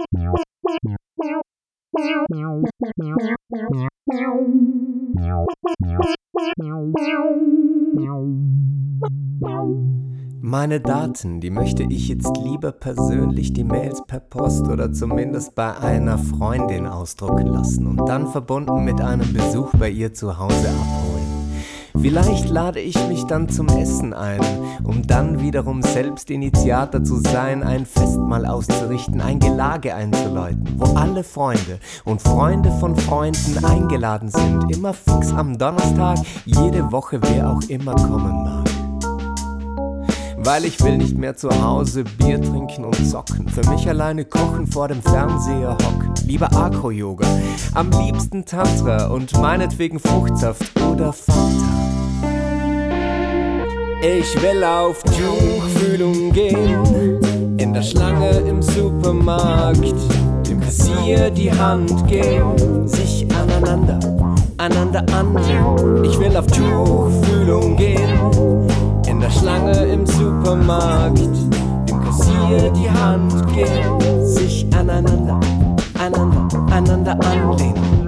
Meine Daten, die möchte ich jetzt lieber persönlich, die Mails per Post oder zumindest bei einer Freundin ausdrucken lassen und dann verbunden mit einem Besuch bei ihr zu Hause abholen. Vielleicht lade ich mich dann zum Essen ein, um dann wiederum selbst Initiator zu sein, ein Festmahl auszurichten, ein Gelage einzuläuten, wo alle Freunde und Freunde von Freunden eingeladen sind, immer fix am Donnerstag, jede Woche, wer auch immer kommen mag. Weil ich will nicht mehr zu Hause Bier trinken und zocken, für mich alleine kochen, vor dem Fernseher hocken. Lieber Acro-Yoga, am liebsten Tantra und meinetwegen Fruchtsaft oder Fanta. Ich will auf Tuchfühlung gehen, in der Schlange im Supermarkt, dem Kassier die Hand geben, sich einander anlehnen. Ich will auf Tuchfühlung gehen, in der Schlange im Supermarkt, dem Kassier die Hand geben, sich einander anlehnen.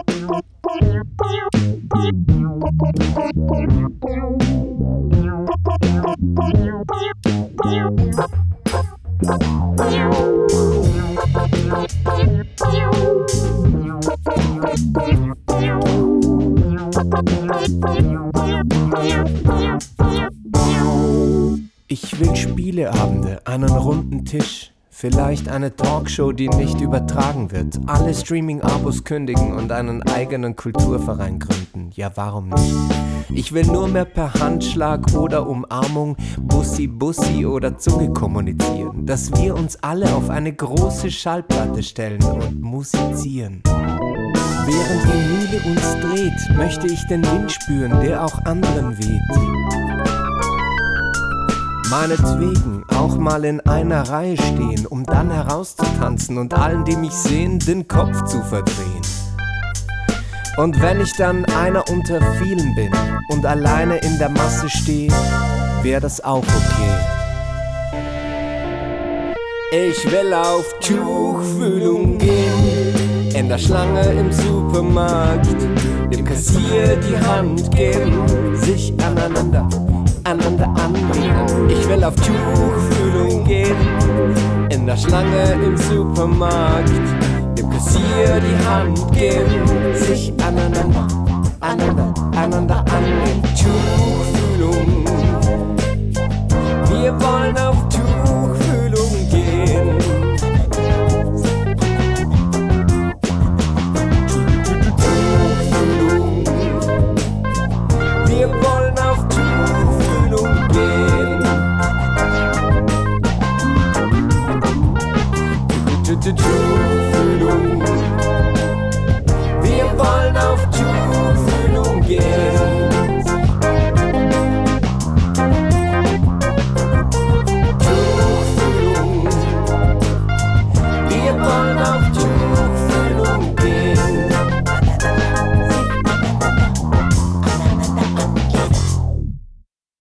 Ich will Spieleabende, einen runden Tisch, vielleicht eine Talkshow, die nicht übertragen wird, alle Streaming-Abos kündigen und einen eigenen Kulturverein gründen. Ja, warum nicht? Ich will nur mehr per Handschlag oder Umarmung, Bussi oder Zunge kommunizieren, dass wir uns alle auf eine große Schallplatte stellen und musizieren. Während die Mühle uns dreht, möchte ich den Wind spüren, der auch anderen weht. Meinetwegen auch mal in einer Reihe stehen, um dann herauszutanzen und allen, die mich sehen, den Kopf zu verdrehen. Und wenn ich dann einer unter vielen bin und alleine in der Masse stehe, wäre das auch okay. Ich will auf Tuchfühlung gehen, in der Schlange im Supermarkt, dem Kassier die Hand geben, sich aneinander anlehnen. Ich will auf Tuchfühlung gehen, in der Schlange im Supermarkt, dem Kassier die Hand geben, sich aneinander anlehnen. Tuchfühlung, wir wollen auf Tuchfühlung.